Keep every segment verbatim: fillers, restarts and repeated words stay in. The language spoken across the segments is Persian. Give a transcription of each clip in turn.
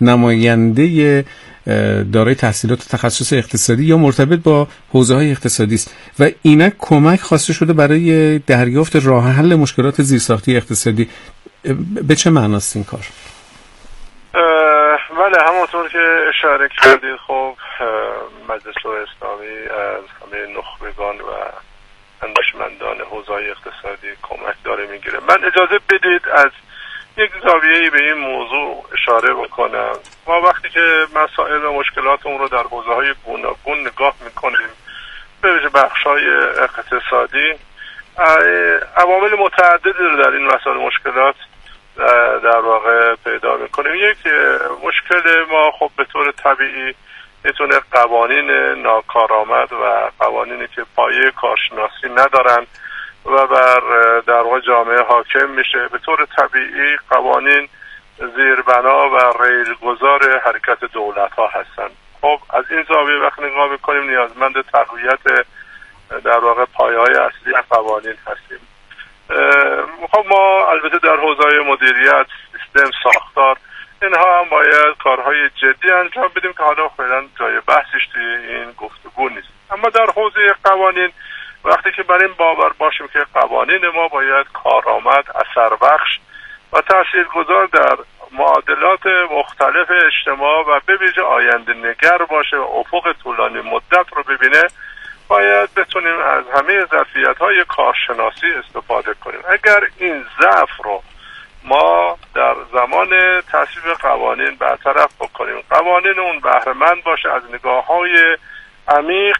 نماینده دارای تحصیلات و تخصص اقتصادی یا مرتبط با حوزه‌های اقتصادی است و اینا کمک خواسته شده برای دریافت راه حل مشکلات زیرساختی اقتصادی. به چه معناست این کار؟ بله، همونطور که اشاره کردید خب مجلس اسلامی از همه نخبگان و اندیشمندان حوزه‌های اقتصادی کمک داره میگیره. من اجازه بدید از یک زاویه‌ای به این موضوع اشاره بکنم. ما وقتی که مسائل و مشکلات اون رو در حوزه‌های گوناگون نگاه میکنیم، به ویژه بخش‌های اقتصادی، عوامل متعددی رو در این مسائل مشکلات در واقع پیدا میکنیم. یک مشکل ما خب به طور طبیعی میتونه قوانین ناکارآمد و قوانینی که پایه کارشناسی ندارن و بر در واقع جامعه حاکم میشه. به طور طبیعی قوانین زیربنا و ریلگذار حرکت دولت ها هستن. خب از این زاویه وقتی نگاه میکنیم نیازمند تقویت در واقع پایه های اصلی قوانین هستیم. خب ما البته در حوزه مدیریت، سیستم، ساختار، اینها هم باید کارهای جدی انجام بدیم که حالا فعلا جای بحثش توی این گفتگو نیست. اما در حوزه قوانین وقتی که بر این باور باشیم که قوانین ما باید کارآمد، اثر بخش و تاثیرگذار در معادلات مختلف اجتماع و به ویژه آینده نگر باشه و افق طولانی مدت رو ببینه، باید بتونیم از همه ظرفیت‌های کارشناسی استفاده کنیم. اگر این ضعف رو ما در زمان تصویب قوانین برطرف بکنیم، قوانین اون بهره‌مند باشه از نگاه‌های عمیق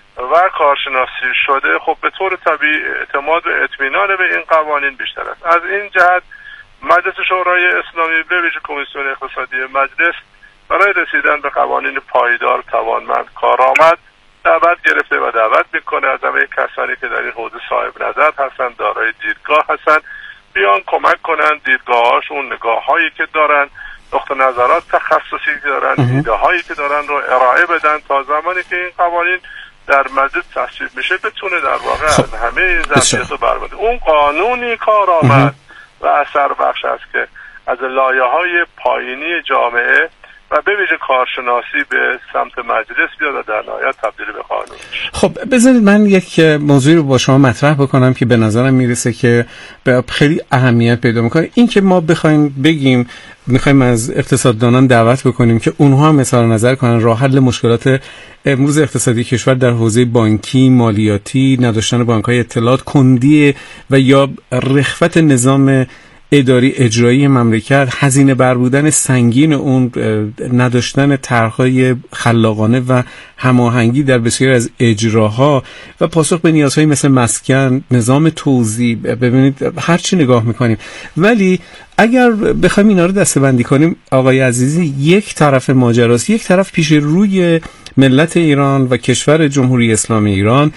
و کارشناسی شده، خب به طور طبیعی اعتماد و اطمینان به این قوانین بیشتر است. از این جهت مجلس شورای اسلامی به ویژه کمیسیون اقتصادی مجلس برای رسیدن به قوانین پایدار، توانمند، کارآمد دعوت گرفته و دعوت میکنه از همه کسانی که در این حوزه صاحب نظر هستن، دارای دیدگاه هستن، بیان کمک کنن دیدگاهاشون، نگاه‌هایی که دارن، نقطه نظرات تخصصی که دارن، ایده هایی که دارن رو ارائه بدن تا زمانی که این قوانین در مجلس تصویب میشه بتونه در واقع خب. از همه ظرفیت رو برآورده. اون قانونی کارآمد و اثر بخش است که از لایه‌های پایینی جامعه و به ویژه کارشناسی به سمت مجلس بیاد و در نهایت تبدیل به قانون. خب بذارید من یک موضوعی رو با شما مطرح بکنم که به نظرم میرسه که به خیلی اهمیت پیدا میکنه. این که ما بخوایم بگیم میخوایم از اقتصاددانان دعوت بکنیم که اونها هم مثلا نظر کنن راه حل مشکلات امروز اقتصادی کشور در حوزه بانکی، مالیاتی، نداشتن بانک‌های اطلاعات، کندی و یا رخوت نظام اداری اجرایی مملکت، هزینه بر بودن سنگین اون، نداشتن طرح‌های خلاقانه و هماهنگی در بسیاری از اجراها و پاسخ به نیازهای مثل مسکن، نظام توزیع، ببینید هر چی نگاه میکنیم. ولی اگر بخوایم اینا رو دسته‌بندی کنیم آقای عزیزی، یک طرف ماجراست، یک طرف پیش روی ملت ایران و کشور جمهوری اسلامی ایران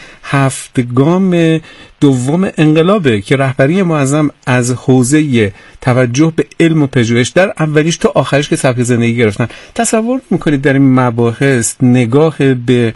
هفتگام دوم انقلابه که رهبری معظم از حوزه توجه به علم و پژوهش در اولیش تا آخرش که سبک زندگی گرفتن. تصور میکنید در این مباحث نگاه به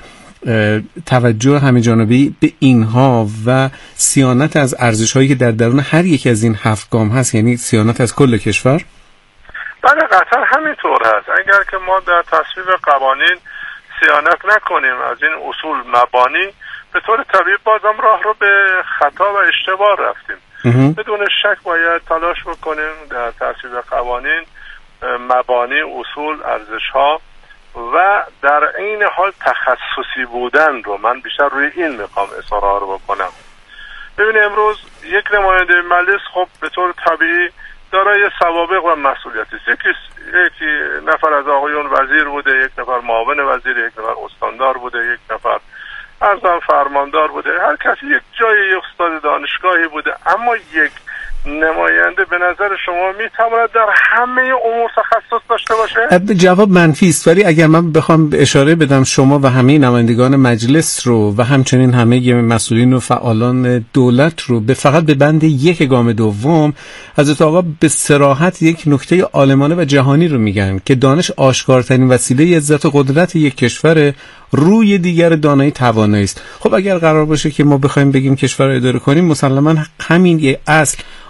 توجه همه‌جانبه به اینها و صیانت از ارزش‌هایی که در درون هر یک از این هفت گام هست، یعنی صیانت از کل کشور؟ بله قطعا همینطور هست. اگر که ما در تصویب قوانین صیانت نکنیم از این اصول مبانی، به طور طبیعی بازم راه رو به خطا و اشتباه رفتیم. بدون شک باید تلاش بکنیم در تصویب قوانین مبانی، اصول، ارزش‌ها و در این حال تخصصی بودن رو من بیشتر روی این میخوام اصرار بکنم. ببینید امروز یک نماینده مجلس خب به طور طبیعی دارای سوابق و مسئولیتی است. یکی یکی نفر از آقایون وزیر بوده، یک نفر معاون وزیر، یک نفر استاندار بوده، یک نفر ارزم فرماندار بوده، هر کسی یک جای یک استاد دانشگاهی بوده. اما یک نماینده به نظر شما میتواند در همه امور تخصص داشته باشه؟ جواب منفی است. ولی اگر من بخوام اشاره بدم شما و همه نمایندگان مجلس رو و همچنین همه مسئولین و فعالان دولت رو به فقط به بند یک گام دوم، حضرت آقا به صراحت یک نکته عالمانه و جهانی رو میگن که دانش آشکارترین وسیله عزت و قدرت یک کشور روی دیگر دانایی توانایی است. خب اگر قرار باشه که ما بخوایم بگیم کشور رو اداره کنیم، مسلماً همین یه اصل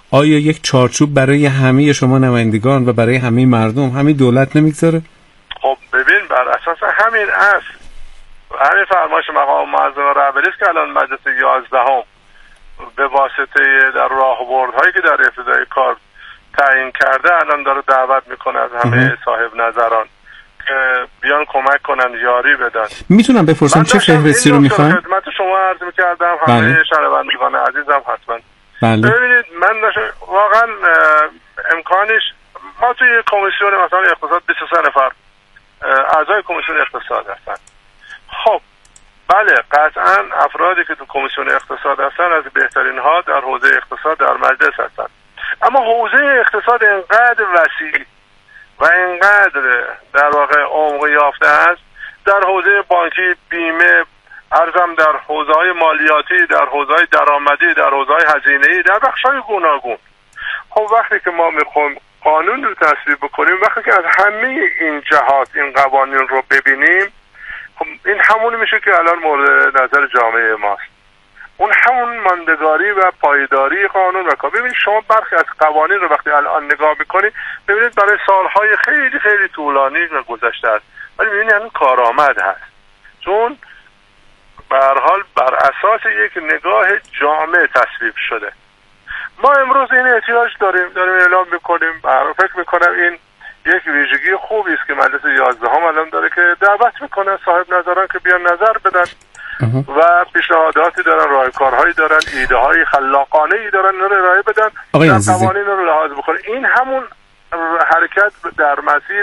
آیا یک چارچوب برای همه شما نمایندگان و برای همه مردم، همه دولت نمیگذاره؟ خب ببین، بر اساس همین اصل همین فرمایش مقام معظم رهبری است که الان مجلس یازدهم به واسطه در راهبردهایی که در ابتدای کار تعیین کرده الان داره دعوت میکنه از همه صاحب نظران که بیان کمک کنن، یاری بدن. میتونم بپرسم چه فهرستی رو میخوان؟ خدمت شما عرض میکردم، همه شنوندگان عزیزم حتما. بله. ببینید من واقعا امکانش، ما توی کمیسیون مثلا اقتصاد بیست و سه نفر اعضای کمیسیون اقتصاد هستن. خب بله، قطعا افرادی که تو کمیسیون اقتصاد هستن از بهترین ها در حوزه اقتصاد در مجلس هستن، اما حوزه اقتصاد اینقدر وسیع و اینقدر در واقع عمق یافته است، در حوزه بانکی، بیمه، ارزم در حوزه‌های مالیاتی، در حوزه‌های درآمدی، در حوزه‌های هزینه‌ای، در بخش‌های گوناگون. خب وقتی که ما میخوایم قانون رو تصویب بکنیم، وقتی که از همه این جهات این قوانین رو ببینیم، خب این همون میشه که الان مورد نظر جامعه ماست. اون همون ماندگاری و پایداری قانون و کار. ببینید شما برخی از قوانین رو وقتی الان نگاه میکنید، ببینید برای سالهای خیلی خیلی طولانی و گذشته است، ولی ببینید همین کارآمد هست، چون به هر حال بر اساس یک نگاه جامع تصویب شده. ما امروز این احتیاج داریم داریم اعلام میکنیم. فکر میکنم این یک ویژگی خوبی است که مجلس یازدهم الان داره که دعوت میکنه صاحب نظران که بیان نظر بدن و پیشنهاداتی دارن، راهکارهایی دارن، ایده های خلاقانه ای دارن، اون رو ارائه بدن، در قوانین رو لحاظ بکنه. این همون حرکت در مسیر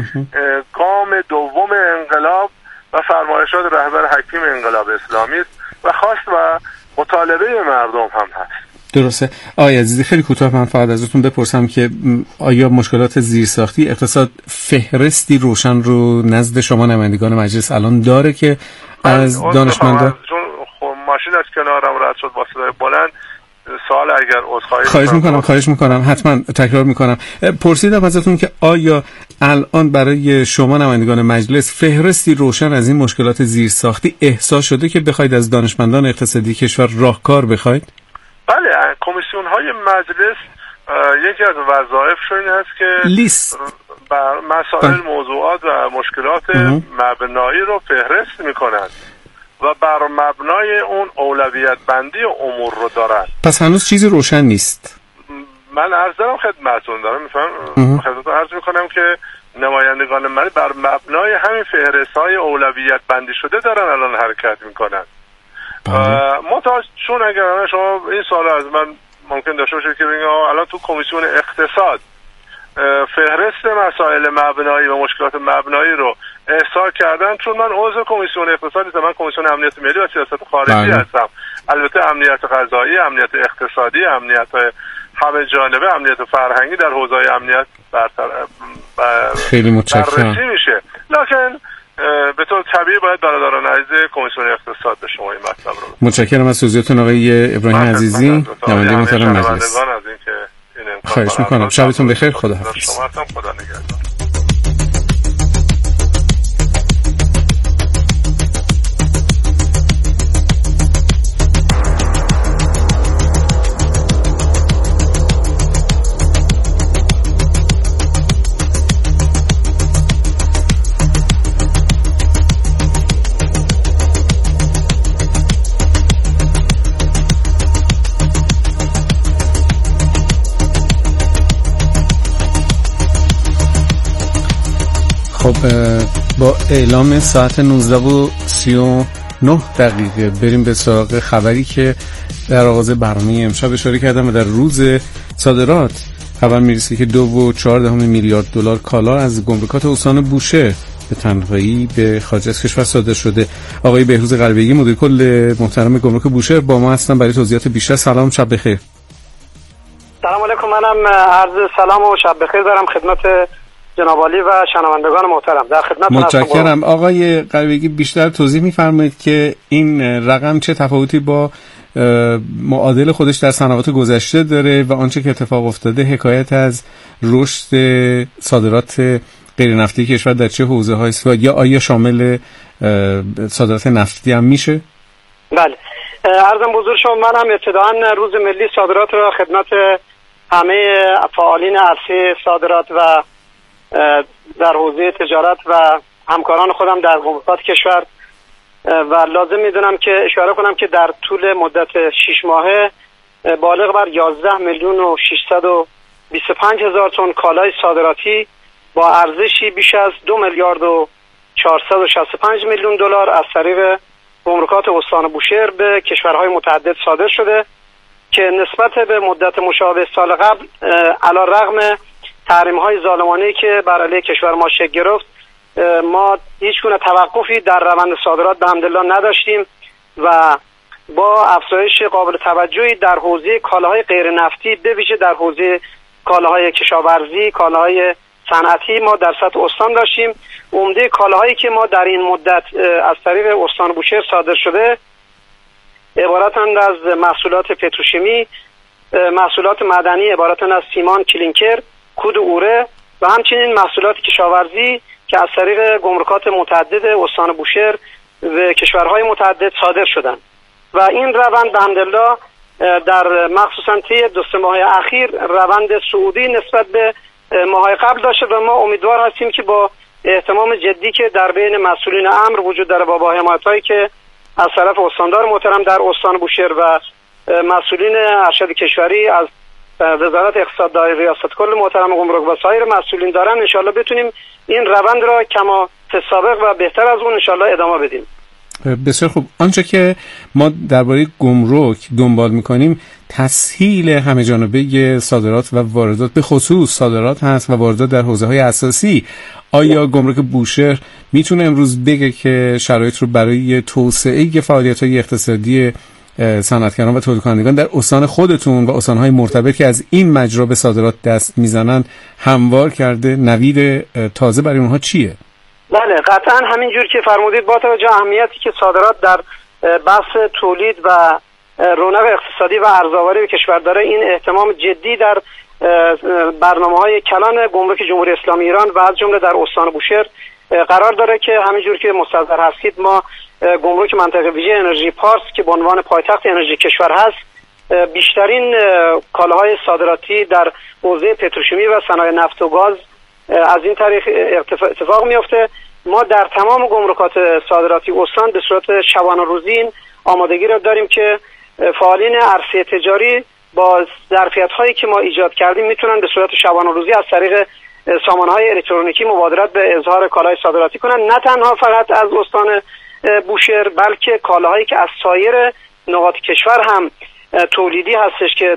گام دوم انقلاب و فرمایشات رهبر حکیم انقلاب اسلامی است و خواست و مطالبه مردم هم هست. درسته. آقای عزیزی خیلی کوتاه من فقط ازتون بپرسم که آیا مشکلات زیرساختی اقتصاد فهرستی روشن رو نزد شما نمایندگان مجلس الان داره که از دانشمندان؟ چون خب ماشین از کنارم رد شد با صدای بلند، سوال اگر عذرخواهی خواهش میکنم خواهش میکنم حتما تکرار میکنم. پرسیدم ازتون که آیا الان برای شما نمایندگان مجلس فهرستی روشن از این مشکلات زیرساختی احساس شده که بخواید از دانشمندان اقتصادی کشور راهکار بخواید؟ بله، کمیسیون های مجلس یکی از وظایفشون این هست که لیست بر مسائل، موضوعات و مشکلات مبنایی رو فهرست میکنند و بر مبنای اون اولویت بندی امور رو دارن. پس هنوز چیزی روشن نیست. من عرض دارم خدمتتون دارم میفهم خدمتتون عرض میکنم که نمایندگان من بر مبنای همین فهرست های اولویت بندی شده دارن الان حرکت میکنن. منتها چون اگر شما این سوال از من ممکن داشته باشید که بگید الان تو کمیسیون اقتصاد فهرست مسائل مبنایی و مشکلات مبنایی رو احصا کردن، چون من عضو کمیسیون اقتصادی هستم، من کمیسیون امنیت ملی و سیاست خارجی بله. هستم. البته امنیت غذایی، امنیت اقتصادی، امنیت همه جانبه، امنیت فرهنگی در حوزه‌های امنیت برتر خیلی متشکرم بررسی میشه، لکن به طور طبیعی باید برادران عزیز کمیسیون اقتصاد به شما این مطلب رو. متشکرم از توضیحاتتون آقای ابراهیم عزیزی، نماینده محترم مجلس. خواهش میکنم. شبتون بخیر. خدا حافظ. شما هم خدا نگهدار. خب با اعلام ساعت نوزده و سی و نه دقیقه بریم به سراغ خبری که در آغاز برنامه امشب اشاره کردم و در روز صادرات خبر میرسه که دو و چهار دهم میلیارد دلار کالا از گمرکات استان بوشهر به تنهایی به خارج از کشور صادر شده. آقای بهروز قلبگی مدیر کل محترم گمرک بوشهر با ما هستن برای توضیحات بیشتر. سلام، شب بخیر. سلام علیکم. منم عرض سلام و شب بخیر دارم خدمت جناب عالی و شنوندگان محترم. در خدمتتون هستم. متشکرم. آقای قلبگی بیشتر توضیح می‌فرمایید که این رقم چه تفاوتی با معادل خودش در سنوات گذشته داره و آنچه که اتفاق افتاده حکایت از رشد صادرات غیر نفتی کشور در چه حوزه‌هایی است و یا آیا شامل صادرات نفتی هم میشه؟ بله. عرضم حضور شما، منم ابتداً روز ملی صادرات را خدمت همه فعالین عرصه صادرات و در حوزه تجارت و همکاران خودم در گمرکات کشور و لازم میدونم که اشاره کنم که در طول مدت شش ماهه بالغ بر یازده میلیون و ششصد و بیست و پنج هزار تن کالای صادراتی با ارزشی بیش از دو میلیارد و چهارصد و شصت و پنج میلیون دلار از طریق گمرکات استان بوشهر به کشورهای متعدد صادر شده که نسبت به مدت مشابه سال قبل علیرغم تحریم‌های ظالمانه‌ای که بر علیه کشور ما شکل گرفت ما هیچ گونه توقفی در روند صادرات به حمدالله نداشتیم و با افزایش قابل توجهی در حوزه کالاهای غیر نفتی به ویژه در حوزه کالاهای کشاورزی، کالاهای صنعتی ما در سطح استان داشتیم. عمده کالاهایی که ما در این مدت از طریق استان بوشهر صادر شده عبارتند از محصولات پتروشیمی، محصولات مدنی عبارتند از سیمان، کلینکر، کود اوره و همچنین محصولات کشاورزی که از طریق گمرکات متعدد استان بوشهر و کشورهای متعدد صادر شدند و این روند به حمدالله در مخصوصا طی دو سه ماه اخیر روند صعودی نسبت به ماهای قبل داشته و ما امیدوار هستیم که با اهتمام جدی که در بین مسئولین امر وجود داره با با حمایتایی که از طرف استاندار محترم در استان بوشهر و مسئولین ارشد کشوری از وزارت اقتصاد داری ریاست کل محترم گمرک و سایر مسئولین دارن انشالله بتونیم این روند را کما سابق و بهتر از اون انشالله ادامه بدیم. بسیار خوب. آنچه که ما درباره گمرک دنبال میکنیم تسهیل همه جانبه صادرات و واردات به خصوص صادرات هست و واردات در حوزه‌های اساسی. آیا گمرک بوشهر میتونه امروز بگه که شرایط رو برای توسعه فعالیت‌های اقتصادی صنعتگران و تولید کنندگان در استان خودتون و استان‌های مرتبط که از این مجرا به صادرات دست میزنن هموار کرده؟ نوید تازه برای اونها چیه؟ بله قطعا همینجور که فرمودید با توجه اهمیتی که صادرات در بحث تولید و رونق اقتصادی و ارزآوری کشور داره این اهتمام جدی در برنامه‌های کلان گمرک جمهوری اسلامی ایران و از جمله در استان بوشهر قرار داره که همینجور که مستحضر هستید ما گمرک منطقه ویژه انرژی پارس که به عنوان پایتخت انرژی کشور هست بیشترین کالاهای صادراتی در حوزه پتروشیمی و صنایع نفت و گاز از این طریق اتفاق میفته. ما در تمام گمرکات صادراتی استان به صورت شبانه روزی این آمادگی را داریم که فعالین عرصه تجاری با ظرفیت‌هایی که ما ایجاد کردیم میتونن به صورت شبانه روزی از طریق سامانه‌های الکترونیکی مبادرت به اظهار کالای صادراتی کنن، نه تنها فقط از استان بوشهر بلکه کالاهایی که از سایر نقاط کشور هم تولیدی هستش که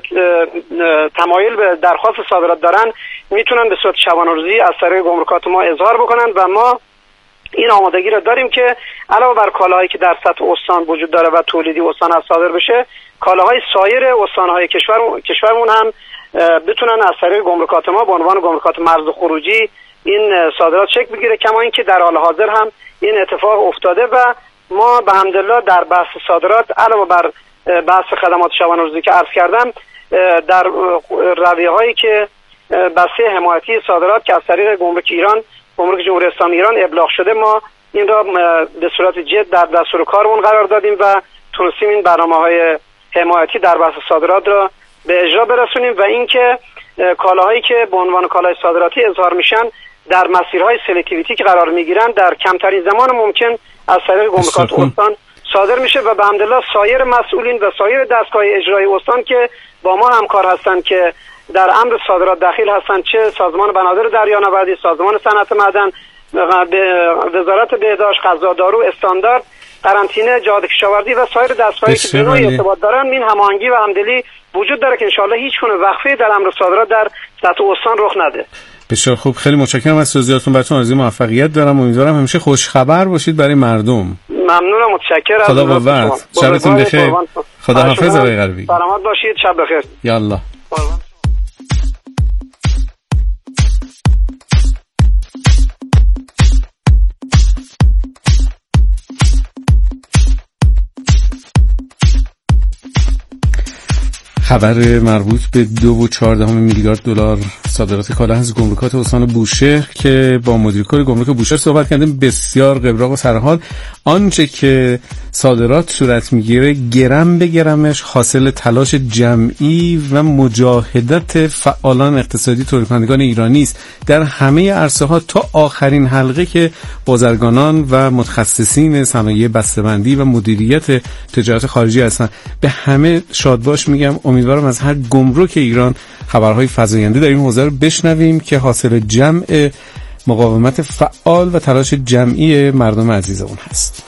تمایل به درخواست صادرات دارن میتونن به صورت شبانه روزی از طریق گمرکات ما اظهار بکنن و ما این آمادگی را داریم که علاوه بر کالاهایی که در سطح استان وجود داره و تولیدی استان از صادر بشه کالاهای سایر استانهای کشور کشورمون هم بتونن از طریق گمرکات ما به عنوان گمرکات مرز خروجی این صادرات شکل بگیره. کما اینکه در حال حاضر هم این اتفاق افتاده و ما به حمدالله در بحث صادرات علاوه بر بحث خدمات شبانه روزی که عرض کردم در رویه‌هایی که بسته حمایتی صادرات که از طریق گمرک ایران گمرک جمهوری اسلامی ایران ابلاغ شده ما این را به صورت جد در دستور کارمون قرار دادیم و تونستیم این برنامه‌های حمایتی در بحث صادرات را به اجرا برسونیم و اینکه کالاهایی که به عنوان کالای صادراتی اظهار میشن در مسیرهای سلکتیویتی که قرار میگیرن در کمترین زمان ممکن از طریق گمرکات استان صادر میشه و به حمدالله سایر مسئولین و سایر دستگاه اجرایی استان که با ما همکار هستن که در امر صادرات داخل هستن، چه سازمان بنادر دریانوردی، سازمان صنعت معدن، وزارت بهداشت، غذا، دارو، استاندارد، قرنطینه، جهاد کشاورزی و سایر دستگاهی که به نوعی ارتباط دارن این هماهنگی و همدلی وجود داره که انشالله هیچ گونه وقفه در امر صادرات در سطح استان رخ نده. بسیار خوب، خیلی متشکرم از توضیحاتتون. براتون آرزوی موفقیت دارم. امیدوارم همیشه خوش خبر باشید برای مردم. ممنونم، متشکرم. خدا قوت. شبتون بخیر. خدا حافظ آقای غربی. سلامت باشید. شب بخیر. یالله. خبر مربوط به دو و چهاردهم میلیارد دلار صادرات کالا از گمرکات استان بوشهر که با مدیر کل گمرک بوشهر صحبت کردیم. بسیار قبراق و سرحال. آنچه که صادرات صورت میگیره گرم به گرمش حاصل تلاش جمعی و مجاهدت فعالان اقتصادی تولید کنندگان ایرانی است در همه عرصه ها تا آخرین حلقه که بازرگانان و متخصصین صنایع بسته‌بندی و مدیریت تجارت خارجی هستند. به همه شادباش میگم. امیدوارم از هر گمرک ایران خبرهای فزاینده در این حوزه رو بشنویم که حاصل جمع مقاومت فعال و تلاش جمعی مردم عزیز اون هست.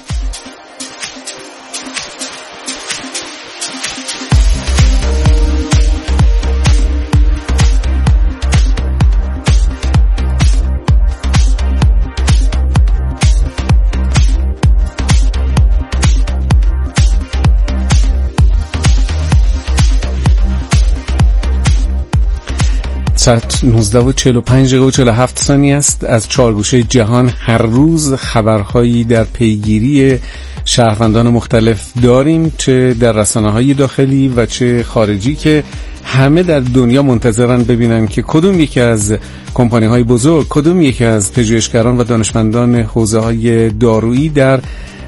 ساعت نوزده و چهل و پنج دقیقه و چهل و هفت ثانیه است. از چهار گوشه جهان هر روز خبرهایی در پیگیری شهروندان مختلف داریم، چه در رسانه‌های داخلی و چه خارجی، که همه در دنیا منتظرن ببینن که کدوم یکی از کمپانی‌های بزرگ، کدوم یکی از پژوهشگران و دانشمندان حوزه‌های دارویی در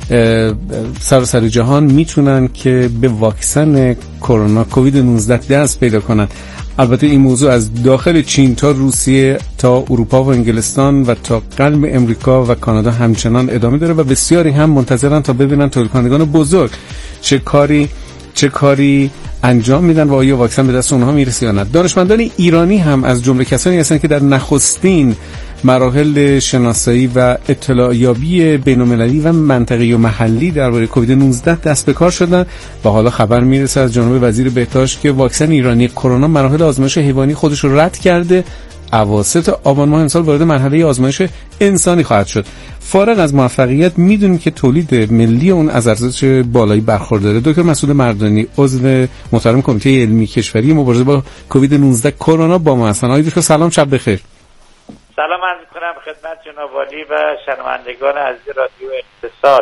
سراسر جهان میتونن که به واکسن کرونا کووید نوزده دست پیدا کنن. البته این موضوع از داخل چین تا روسیه تا اروپا و انگلستان و تا قلب امریکا و کانادا همچنان ادامه داره و بسیاری هم منتظرن تا ببینن تولید کنندگان بزرگ چه کاری چه کاری انجام میدن و آیا واکسن به دست اونها میرسه یا نه. دانشمندان ایرانی هم از جمله کسانی هستند که در نخستین مراحل شناسایی و اطلاع یابی بین‌المللی و منطقه‌ای و محلی درباره کووید نوزده دست به کار شدن و حالا خبر میرسه از جانب وزیر بهداشت که واکسن ایرانی کرونا مراحل آزمایش حیوانی خودش رو رد کرده، اواسط آبان ماه امسال وارد مرحله آزمایش انسانی خواهد شد. فارغ از موفقیت میدونیم که تولید ملی اون از ارزش بالایی برخورداره. دکتر مسعود مردانی عضو محترم کمیته علمی کشوری مبارزه با کووید نوزده کرونا با ما هستن. آقای دکتر سلام، شب بخیر. سلام عرض می‌کنم خدمت جناب والی و شنوندگان عزیز رادیو اقتصاد.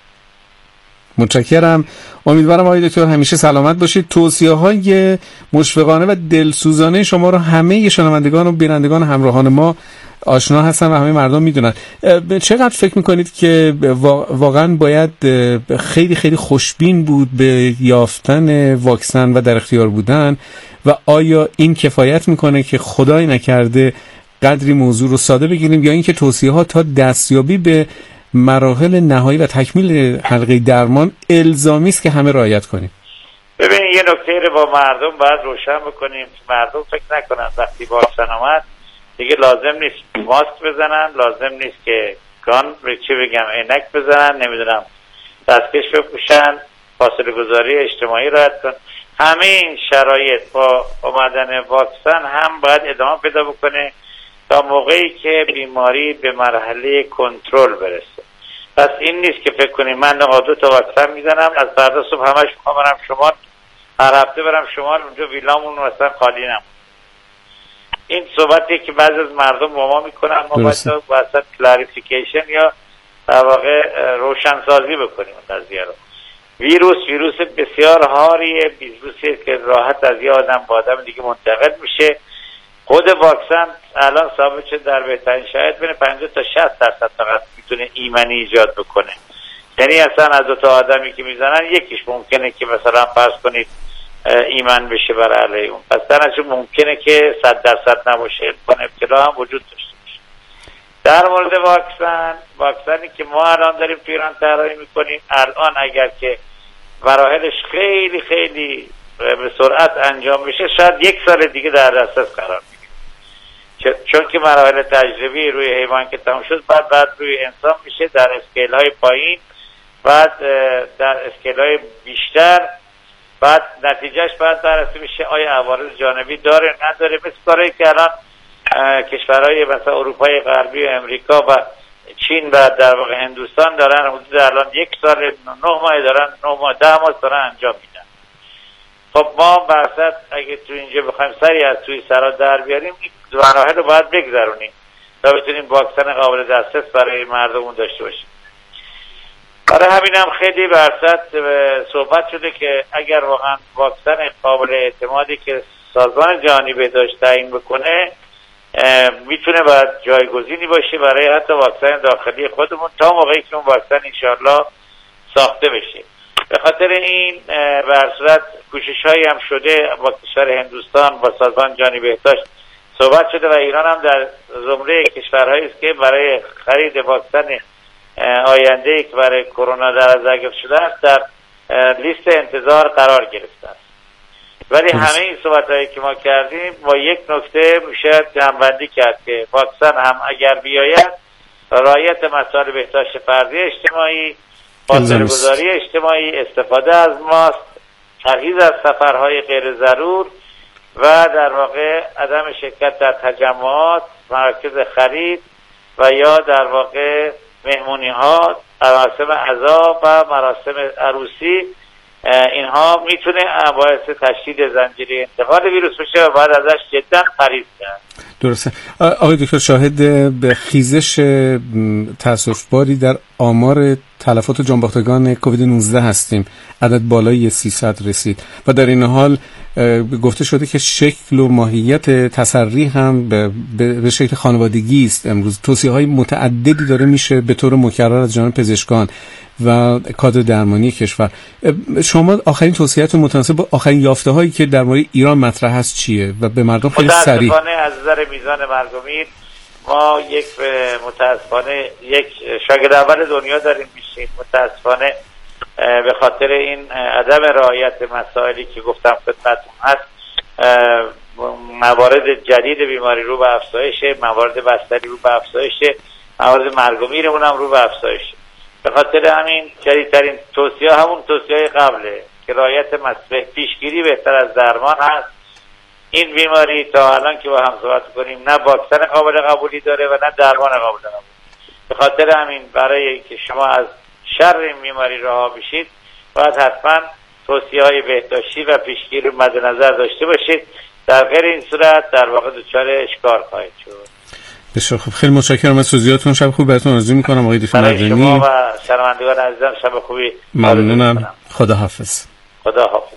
متشکرم. امیدوارم آقای دکتر همیشه سلامت باشید. توصیه‌های مشفقانه و دلسوزانه شما رو همه شنوندگان و بینندگان همراهان ما آشنا هستن و همه مردم میدونن. چقدر فکر میکنید که واقعا باید خیلی خیلی خوشبین بود به یافتن واکسن و در اختیار بودن و آیا این کفایت میکنه که خدای نکرده قدری موضوع رو ساده بگیریم یا اینکه توصیه ها تا دستیابی به مراحل نهایی و تکمیل حلقه درمان الزامی است که همه رعایت کنیم؟ ببینید یه نکته رو با مردم باید روشن بکنیم که مردم فکر نکنن وقتی واکسن اومد دیگه لازم نیست ماسک بزنن، لازم نیست که گان چی بگم عینک بزنن، نمیدونم دستکش بپوشن، فاصله گذاری اجتماعی رعایت کن. همه این شرایط با اومدن واکسن هم باید ادامه پیدا بکنه تا موقعی که بیماری به مرحله کنترل برسه. پس این نیست که فکر کنیم من دو تا واکسن میزنم از فردا صبح همش میخوام برم شمال، هر هفته برم شمال، اونجا ویلامون مثلا خالی نمونه. این صحبتی که بعضی از مردم با ما میکنن، ما باید واسه کلاریفیکیشن یا در واقع روشنسازی بکنیم اون قضیه رو. ویروس ویروس بسیار هاریه، ویروسی که راحت از یه آدم به آدم دیگه منتقل میشه. خود واکسن الان ثابت شده در بهترین شرایط بین پنجاه تا شصت درصد فقط میتونه ایمنی ایجاد بکنه. یعنی اصلا از دو تا آدمی که میزنن یکیش ممکنه که مثلا فرض کنید ایمن بشه بر علیه اون، پس درنچه ممکنه که صد درصد نباشه، امکان ابتلا هم وجود داشته باشه. در مورد واکسن، واکسنی که ما الان داریم تو ایران طراحی میکنیم، الان اگر که مراحلش خیلی خیلی به سرعت انجام بشه شاید یک سال دیگه در دسترس قرار بگیره، چون که مراحل تجربی روی حیوان که تمام شد بعد بعد روی انسان میشه در اسکیل های پایین، بعد در اسکیل های بیشتر، بعد نتیجهش بعد بررسی میشه آیا عوارض جانبی داره نداره. مثل کاری که الان کشورهای مثلا اروپای غربی و امریکا و چین و در واقع هندوستان دارن حدود الان یک سال نه ماه دارن نه ماه ده ماه دارن انجام میدن. خب ما برصد اگه تو اینجا بخوایم سری از توی سرا در بیاریم این مراحل رو باید بگذرونیم تا بتونیم واکسن قابل دسترس برای مردمون داشته باشیم. برای همین هم خیلی برصد صحبت شده که اگر واقعا واکسن قابل اعتمادی که سازمان جهانی بهداشت تعیین بکنه میتونه باید جایگزینی باشه برای حتی واکسن داخلی خودمون تا موقعی که اون واکسن انشالله ساخته بشه. به خاطر این به هر صورت کوشش هایی هم شده با کشور هندوستان با سازمان جهانی بهداشت صحبت شده و ایران هم در زمره کشورهایی است که برای خرید واکسن آینده که برای کرونا در نظر گرفته شده است در لیست انتظار قرار گرفته است. ولی همه این صحبت هایی که ما کردیم با یک نکته میشه جمع‌بندی کرد که واکسن هم اگر بیاید رعایت مسائل بهداشت فردی اجتماعی، فاصله گذاری اجتماعی، استفاده از ماسک، پرهیز از سفرهای غیر ضرور و در واقع عدم شرکت در تجمعات، مراکز خرید و یا در واقع مهمونی ها، مراسم عزا و مراسم عروسی، اینها میتونه باعث تشدید زنجیره انتقال ویروس بشه و باید ازش جدا پرهیز کرد. درسته. آقای دکتر، شاهد به خیزش تأسف‌باری در آمار تلفات جانباختگان کووید نوزده هستیم. عدد بالای سیصد رسید و در این حال گفته شده که شکل و ماهیت تسری هم به, به شکل خانوادگی است. امروز توصیه‌های متعددی داره میشه به طور مکرر از جانب پزشکان و کادر درمانی کشور. شما آخرین توصیه‌تون متناسب با آخرین یافته‌هایی که در مورد ایران مطرح هست چیه و به مردم خیلی سریع؟ متاسفانه از نظر میزان مرگ و میر ما یک متاسفانه یک شاگرد اول دنیا داریم میشیم. متاسفانه به خاطر این عدم رعایت مسائلی که گفتم خدمتتون هست موارد جدید بیماری رو به افزایشه، موارد بستری رو به افزایشه، موارد مرگ و میرمون هم رو به افزایشه. به خاطر همین جدیدترین توصیه همون توصیه قبله که رعایت مسئله پیشگیری بهتر از درمان هست. این بیماری تا الان که با هم صحبت کنیم نه واکسن قابل قبولی داره و نه درمان قابل قبولی. به خاطر همین برای که شما از شر این بیماری رها بشید باید حتما توصیه های بهداشتی و پیشگیری رو مد نظر داشته باشید. در غیر این صورت در واقع دچار اشکار خواهید شد. بسیار خوب، خیلی متشکرم از توضیحاتتون. شب خوب براتون آرزو می‌کنم آقای دکتر مدنی. شما و شنوندگان عزیزم شب خوبی. ممنونم. خدا حافظ. خدا حافظ.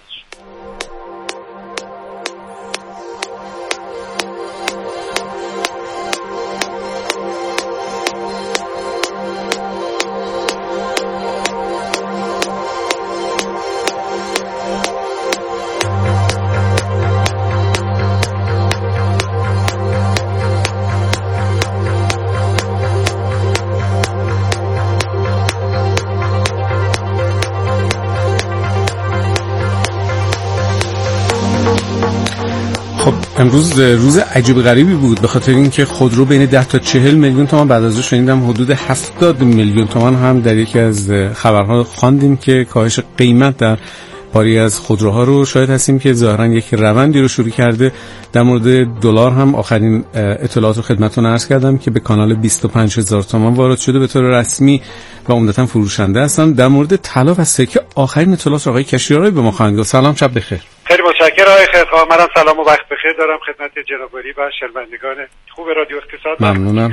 امروز روز عجیب غریبی بود به خاطر اینکه خودرو بین ده تا چهل میلیون تومان، بعد از اون شنیدم حدود هفتاد میلیون تومان هم در یکی از خبرها خواندیم که کاهش قیمت در باری از خودروها رو شاهد هستیم که ظاهرا یک روندی رو شروع کرده. در مورد دلار هم آخرین اطلاعات رو خدمتتون عرض کردم که به کانال بیست و پنج هزار تومان وارد شده به طور رسمی و عمدتاً فروشنده هستن. در مورد طلا و سکه آخرین اطلاعات آقای کشیرایی به ما خواهند گفت. سلام، شب بخیر. خیلی متشکرم آقای خیرخواه. منم سلام و وقت بخیر دارم خدمت جنابعالی و شنوندگان خوب رادیو اقتصاد. ممنونم.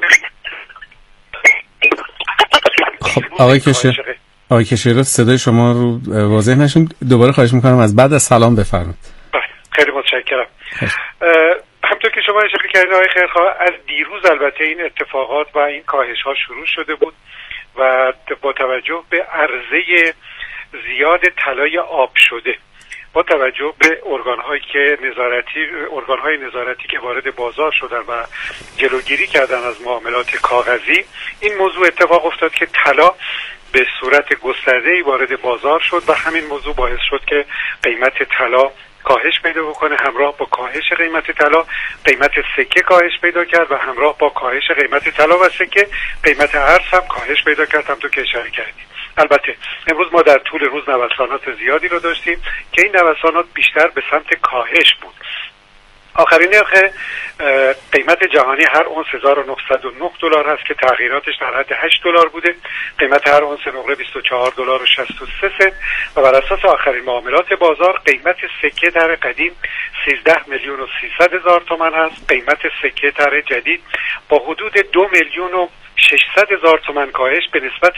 خب آقای کشیر آقای کشیر صدای شما رو واضح نشد. دوباره خواهش میکنم از بعد از سلام بفرمایید. خیلی متشکرم. همونطور که شما اشاره کردید آقای خیرخواه، از دیروز البته این اتفاقات و این کاهش ها شروع شده بود و با توجه به عرضه زیاد طلای آب شده، با توجه به ارگان‌هایی که نظارتی ارگان‌های نظارتی که وارد بازار شدن و جلوگیری کردن از معاملات کاغذی، این موضوع اتفاق افتاد که طلا به صورت گسترده‌ای وارد بازار شد و همین موضوع باعث شد که قیمت طلا کاهش پیدا بکنه. همراه با کاهش قیمت طلا قیمت سکه کاهش پیدا کرد و همراه با کاهش قیمت طلا و سکه قیمت ارز هم کاهش پیدا کرد، همونطور که اشاره کردید. البته امروز ما در طول روز نوسانات زیادی رو داشتیم که این نوسانات بیشتر به سمت کاهش بود. آخرین نرخ قیمت جهانی هر اونس هزار و نهصد و نه دلار هست که تغییراتش در حد هشت دلار بوده. قیمت هر اونس نقره بیست و چهار دلار و شصت و سه سنت و بر اساس آخرین معاملات بازار قیمت سکه طرح قدیم سیزده میلیون و سیصد هزار تومان هست. قیمت سکه طرح جدید با حدود دو میلیون و ششصد هزار تومان کاهش به نسبت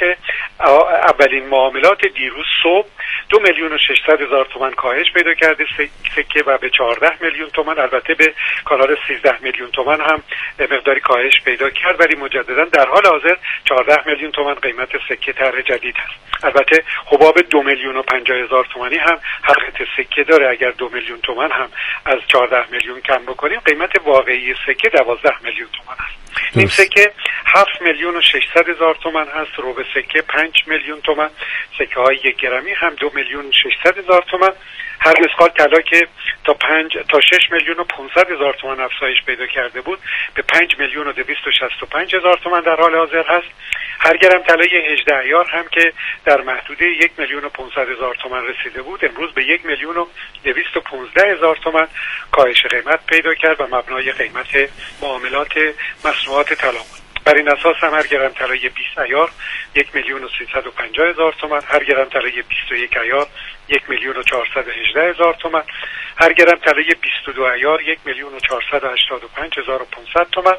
اولین معاملات دیروز صبح دو میلیون و ششصد هزار تومان کاهش پیدا کرده سکه و به چهارده میلیون تومان، البته به کانال سیزده میلیون تومان هم مقداری کاهش پیدا کرد، ولی مجددا در حال حاضر چهارده میلیون تومان قیمت سکه طرح جدید هست. البته حباب دو میلیون و پنجاه هزار تومانی هم هر قطعه سکه داره. اگر دو میلیون تومان هم از چهارده میلیون کم بکنیم قیمت واقعی سکه دوازده میلیون تومان است. نیم سکه هفت میلیون و ششصد هزار تومان هست، ربع سکه پنج میلیون تومان، سکه های یک گرمی هم دو میلیون و ششصد هزار تومان. هر مسقال طلا که تا پنج تا شش میلیون و پانصد هزار تومان افزایش پیدا کرده بود به پنج میلیون و دویست و شصت و پنج هزار تومان در حال حاضر هست. هر گرم طلای هجده عیار هم که در محدوده یک میلیون و پانصد هزار تومان رسیده بود امروز به یک میلیون و دویست و پانزده هزار تومان کاهش قیمت پیدا کرد و مبنای قیمت معاملات مصنوعات طلا بود. بر این اساس هم هر گرم طلای بیست عیار یک میلیون و سیصد و پنجاه هزار تومان، هر گرم طلای بیست و یک عیار یک میلیون و چهارصد و هجده هزار تومان، هر گرم طلای بیست و دو عیار یک میلیون و چهارصد و هشتاد و پنج هزار و پانصد تومان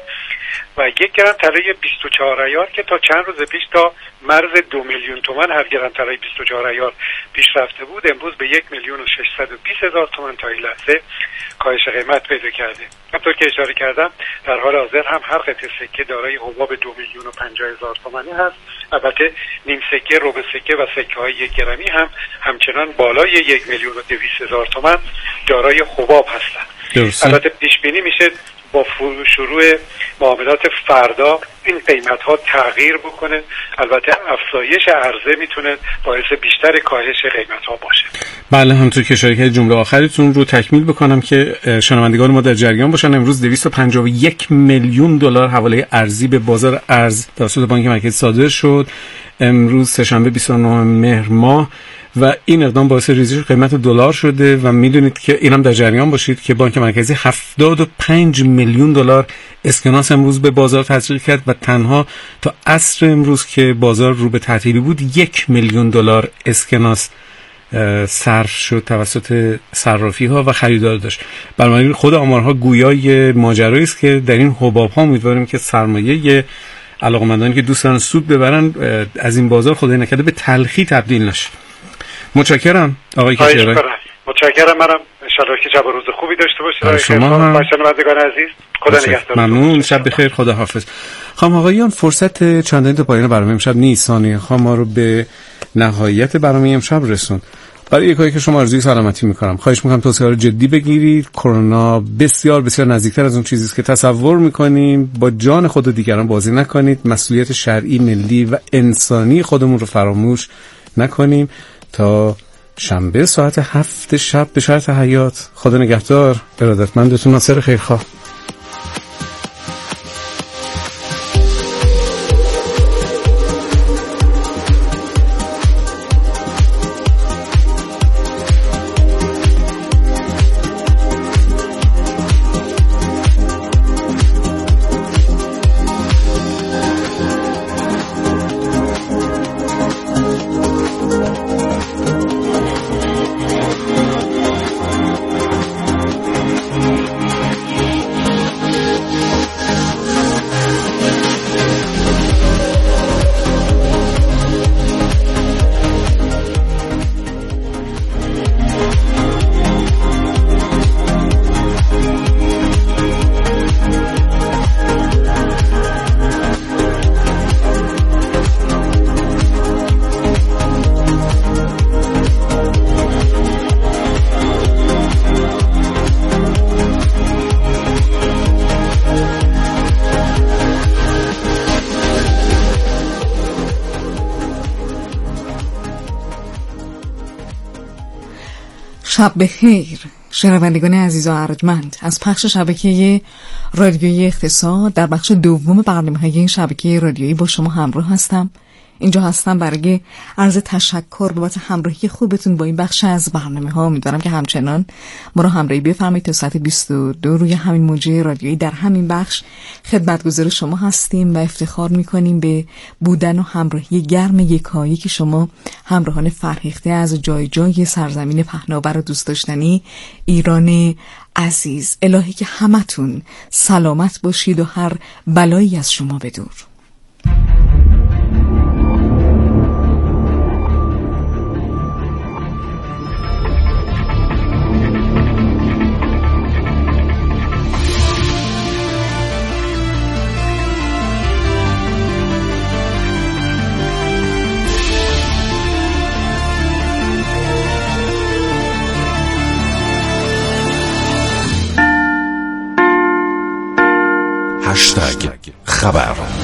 و یک گرم طلای بیست و چهار عیار که تا چند روز پیش تا مرز دو میلیون تومان هر گرم طلای بیست و چهار عیار پیش رفته بود امروز به یک میلیون و ششصد و بیست هزار تومان تا این لحظه کاهش قیمت پیدا کرده. همطور که اشاره کردم در حال حاضر هم هر قطعه سکه دارای حباب دو میلیون و پنجاه هزار تومانی هست. البته نیم سکه، ربع سکه و سکه های یک گرمی هم همچنان بالای یک میلیون و دویست هزار تومان دارای حباب هستند. البته پیش بینی میشه با شروع معاملات فردا این قیمت ها تغییر بکنه. البته افزایش عرضه میتونه باعث بیشتر کاهش قیمت ها باشه. بله، همونطور که اشاره کردید جمله آخرتون رو تکمیل بکنم که شنوندگان ما در جریان باشن. امروز دویست و پنجاه و یک میلیون دلار حواله ارزی به بازار ارز توسط بانک مرکزی صادر شد امروز سه‌شنبه بیست و نه مهر ماه و این اقدام باعث ریزش قیمت دلار شده و میدونید که اینم در جریان باشید که بانک مرکزی هفتاد و پنج میلیون دلار اسکناس امروز به بازار تزریق کرد و تنها تا عصر امروز که بازار رو به تعطیلی بود یک میلیون دلار اسکناس صرف شد توسط صرافی ها و خریدار داشت. بنابراین خود آمارها گویای ماجرایی است که در این حباب ها امیدواریم که سرمایه علاقمندانی که دوستان سود ببرن از این بازار خدای نکرده به تلخی تبدیل نشه. متشکرم آقای کشیوری. متشکرم. منم ان شاءالله که شب و روز خوبی داشته باشید. شما هم شنوندگان عزیز خدا نگهدار. ممنون. شب بخیر. خدا حافظ. خانم آقایان، فرصت چندانی تا پایان برنامه امشب نیست. ثانیه خانم ما رو به نهایت برنامه امشب رسوند. برای یکایی که شما آرزوی سلامتی میکنم. خواهش میکنم توصیه‌ها رو جدی بگیرید. کرونا بسیار بسیار نزدیکتر از اون چیزی است که تصور میکنیم. با جان خود و دیگران بازی نکنید. مسئولیت شرعی، ملی و انسانی خودمون رو فراموش نکنیم. تا شنبه ساعت هفت شب به شرط حیات. خدا نگهدار. ارادتمندتون ناصر خیرخواه. شب بخیر شنوندگان عزیز و ارجمند از پخش شبکه رادیویی اقتصاد. در بخش دوم برنامه‌های این شبکه رادیویی با شما همراه هستم. اینجا هستم برای عرض تشکر بابت همراهی خوبتون با این بخش از برنامه‌ها. امیدوارم که همچنان ما رو همراهی بفرمایید تا ساعت بیست و دو روی همین موجه رادیویی در همین بخش خدمتگزار شما هستیم و افتخار می‌کنیم به بودن و همراهی گرم یکایی که شما همراهان فرهیخته از جای جای سرزمین پهناور و دوست داشتنی ایران عزیز. الهی که همتون سلامت باشید و هر بلایی از شما بدور. خبر.